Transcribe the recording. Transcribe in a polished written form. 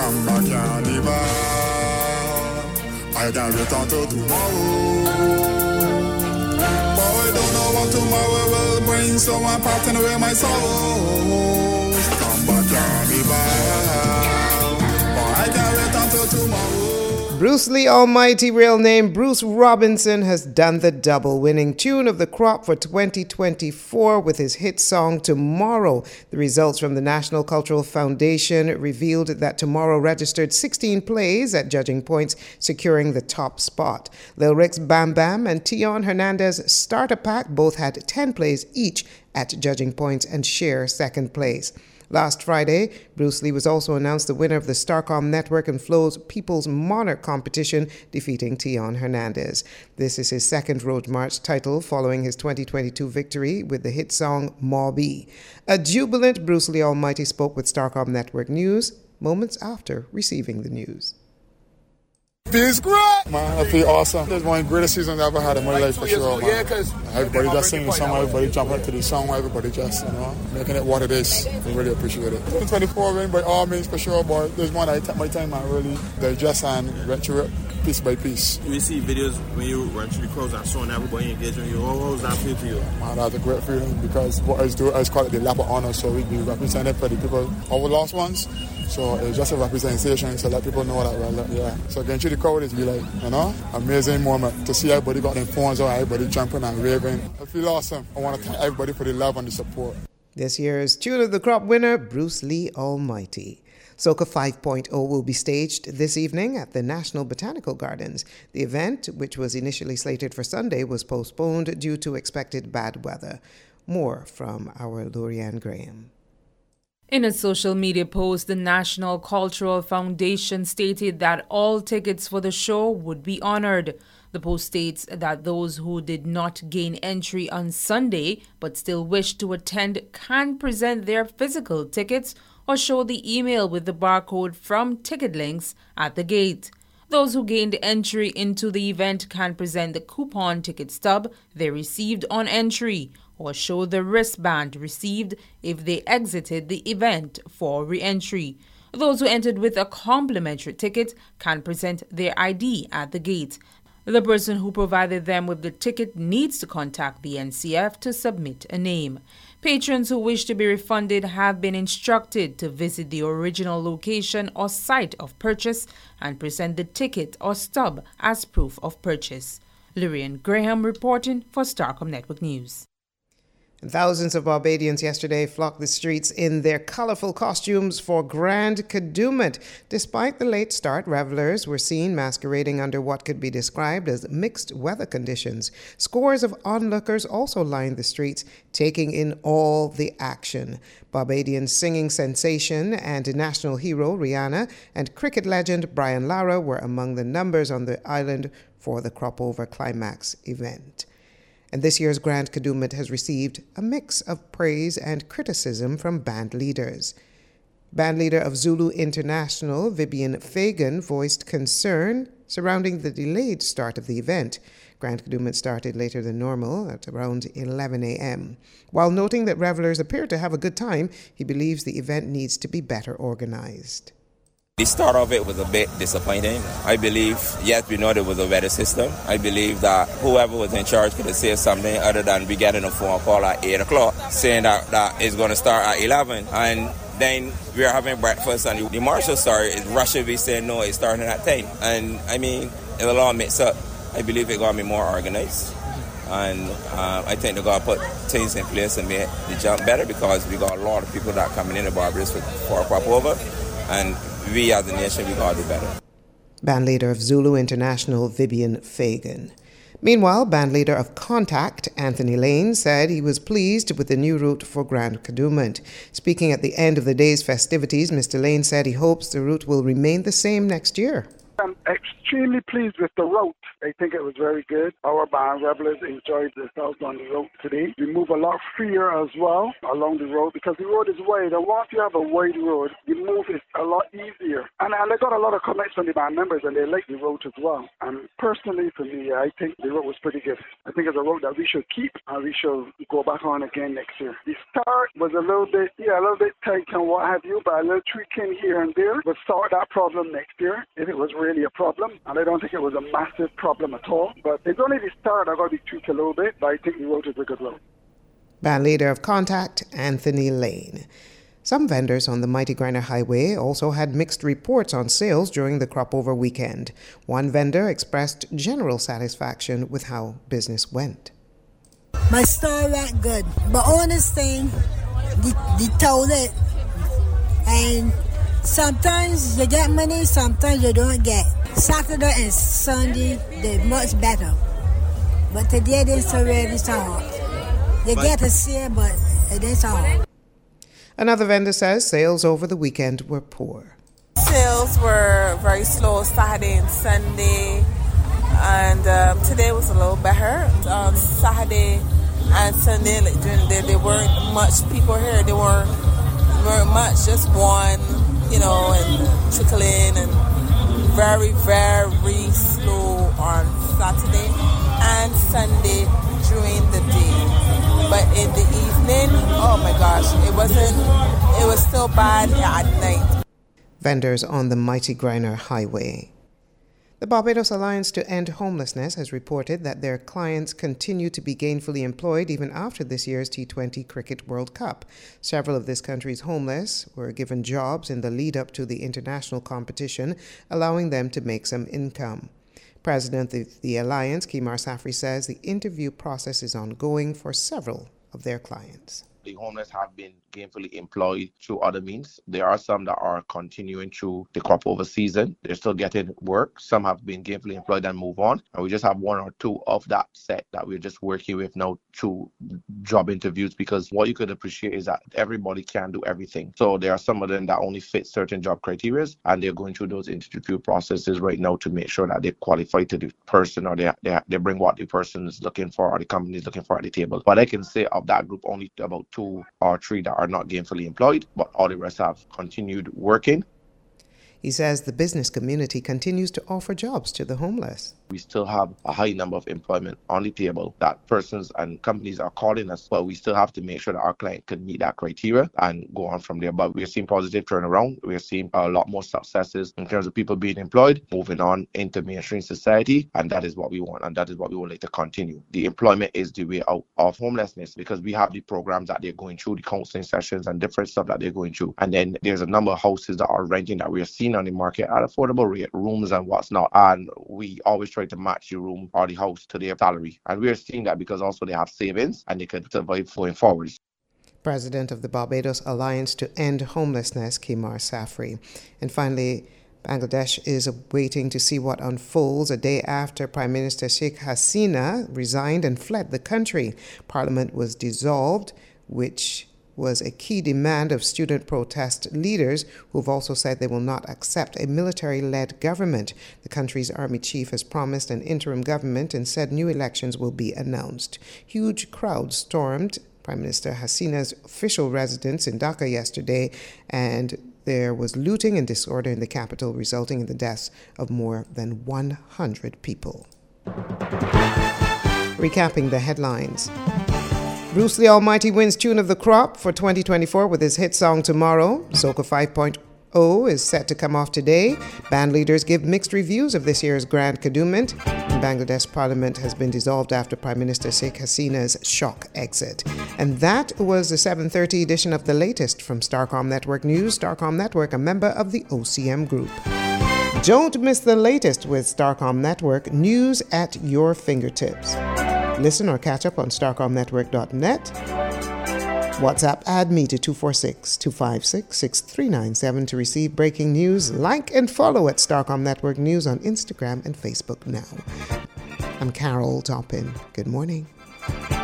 Samba Carnival. I can't wait until tomorrow. Boy, don't know what tomorrow will bring, so I'm parting away my sorrows. Samba Carnival. Boy, I can't wait until tomorrow. Bruce Lee Almighty, real name Bruce Robinson, has done the double, winning Tune of the Crop for 2024 with his hit song Tomorrow. The results from the National Cultural Foundation revealed that Tomorrow registered 16 plays at judging points, securing the top spot. Lil Rick's Bam Bam and Tion Hernandez Starter Pack both had 10 plays each at judging points and share second place. Last Friday, Bruce Lee was also announced the winner of the Starcom Network and Flow's People's Monarch competition, defeating Tion Hernandez. This is his second Road March title following his 2022 victory with the hit song Mobby. A jubilant Bruce Lee Almighty spoke with Starcom Network News moments after receiving the news. Feels great, man. I feel awesome. This is one of the greatest seasons I've ever had in my life for sure, man. Everybody just singing the song, everybody jumping to the song, everybody just, making it what it is. I really appreciate it. 24 win by all means for sure, but there's one I take my time and really digest and went through it piece by piece. We see videos when you run through the crowds and showing everybody engaging you. How does that feel to you? Man, that's a great feeling because what I do is call it the lap of honor, so we be represented for the people, our lost ones. So it's just a representation to let people know that So getting through the crowd is really amazing moment to see everybody got their phones out, everybody jumping and raving. I feel awesome. I want to thank everybody for the love and the support. This year's Tune of the Crop winner, Bruce Lee Almighty. Soca 5.0 will be staged this evening at the National Botanical Gardens. The event, which was initially slated for Sunday, was postponed due to expected bad weather. More from our Lurianne Graham. In a social media post, the National Cultural Foundation stated that all tickets for the show would be honored. The post states that those who did not gain entry on Sunday but still wish to attend can present their physical tickets or show the email with the barcode from TicketLinks at the gate. Those who gained entry into the event can present the coupon ticket stub they received on entry or show the wristband received if they exited the event for re-entry. Those who entered with a complimentary ticket can present their ID at the gate. The person who provided them with the ticket needs to contact the NCF to submit a name. Patrons who wish to be refunded have been instructed to visit the original location or site of purchase and present the ticket or stub as proof of purchase. Lurianne Graham reporting for Starcom Network News. And thousands of Barbadians yesterday flocked the streets in their colorful costumes for Grand Kadooment. Despite the late start, revelers were seen masquerading under what could be described as mixed weather conditions. Scores of onlookers also lined the streets, taking in all the action. Barbadian singing sensation and national hero Rihanna and cricket legend Brian Lara were among the numbers on the island for the Crop Over Climax event. And this year's Grand Kadooment has received a mix of praise and criticism from band leaders. Band leader of Zulu International, Vivian Fagan, voiced concern surrounding the delayed start of the event. Grand Kadooment started later than normal at around 11 a.m. While noting that revelers appeared to have a good time, he believes the event needs to be better organized. The start of it was a bit disappointing. I believe, yes, we know there was a weather system. I believe that whoever was in charge could have said something other than we getting a phone call at 8 o'clock saying that it's going to start at 11. And then we were having breakfast and the marshal started rushing me saying, no, it's starting at 10. And I mean, it'll all mix up. I believe it's going to be more organized. And I think they're going to put things in place and make the jump better because we got a lot of people that coming in the Barbados for a crop over. And we as a nation, we got to do better. Band leader of Zulu International, Vivian Fagan. Meanwhile, band leader of Contact, Anthony Lane, said he was pleased with the new route for Grand Kadooment. Speaking at the end of the day's festivities, Mr. Lane said he hopes the route will remain the same next year. I'm extremely extremely pleased with the route. I think it was very good. Our band revelers enjoyed themselves on the road today. We move a lot freer as well along the road because the road is wide. And once you have a wide road, the move is a lot easier. And I got a lot of comments from the band members and they like the road as well. And personally for me, I think the road was pretty good. I think it's a road that we should keep and we should go back on again next year. The start was a little bit tight and what have you, but a little tweaking here and there would sort that problem next year if it was really a problem. And I don't think it was a massive problem at all. But it's only the start that got to be tweaked a little bit, but I think the road is a good road. Band leader of Contact, Anthony Lane. Some vendors on the Mighty Grinder Highway also had mixed reports on sales during the crop over weekend. One vendor expressed general satisfaction with how business went. My store went good, but honest thing, the toilet, and sometimes you get money, sometimes you don't get. Saturday and Sunday, they're much better. But today, they're so really so hard. They get to see it, but it is so hard. Another vendor says sales over the weekend were poor. Sales were very slow Saturday and Sunday, and today was a little better. Saturday and Sunday, like during the day, there weren't much people here. There weren't much, just one, and trickling, and very, very slow on Saturday and Sunday during the day. But in the evening, oh my gosh, it was still bad at night. Vendors on the Mighty Grinder Highway. The Barbados Alliance to End Homelessness has reported that their clients continue to be gainfully employed even after this year's T20 Cricket World Cup. Several of this country's homeless were given jobs in the lead up to the international competition, allowing them to make some income. President of the Alliance, Kimar Safri, says the interview process is ongoing for several of their clients. The homeless have been gainfully employed through other means. There are some that are continuing through the crop over season. They're still getting work. Some have been gainfully employed and move on. And we just have one or two of that set that we're just working with now through job interviews, because what you could appreciate is that everybody can do everything. So there are some of them that only fit certain job criteria, and they're going through those interview processes right now to make sure that they qualify to the person, or they bring what the person is looking for or the company is looking for at the table. But I can say of that group, only about 2 or 3 that are not gainfully employed, but all the rest have continued working. He says the business community continues to offer jobs to the homeless. We still have a high number of employment on the table that persons and companies are calling us, but we still have to make sure that our client can meet that criteria and go on from there. But we're seeing positive turnaround. We're seeing a lot more successes in terms of people being employed, moving on into mainstream society, and that is what we want, and that is what we would like to continue. The employment is the way out of homelessness, because we have the programs that they're going through, the counseling sessions and different stuff that they're going through. And then there's a number of houses that are renting that we are seeing on the market at affordable rate, rooms and what's not. And we always try to match the room or the house to their salary. And we're seeing that because also they have savings and they can survive going forward. President of the Barbados Alliance to End Homelessness, Kimar Safri. And finally, Bangladesh is waiting to see what unfolds a day after Prime Minister Sheikh Hasina resigned and fled the country. Parliament was dissolved, which was a key demand of student protest leaders who've also said they will not accept a military-led government. The country's army chief has promised an interim government and said new elections will be announced. Huge crowds stormed Prime Minister Hasina's official residence in Dhaka yesterday, and there was looting and disorder in the capital, resulting in the deaths of more than 100 people. Recapping the headlines. Bruce Lee Almighty wins Tune of the Crop for 2024 with his hit song Tomorrow. Soca 5.0 is set to come off today. Band leaders give mixed reviews of this year's Grand Kadooment. Bangladesh Parliament has been dissolved after Prime Minister Sheikh Hasina's shock exit. And that was the 7:30 edition of The Latest from Starcom Network News. Starcom Network, a member of the OCM Group. Don't miss the latest with Starcom Network, news at your fingertips. Listen or catch up on StarcomNetwork.net. WhatsApp add me to 246-256-6397 to receive breaking news. Like and follow at Starcom Network News on Instagram and Facebook now. I'm Carol Toppin. Good morning.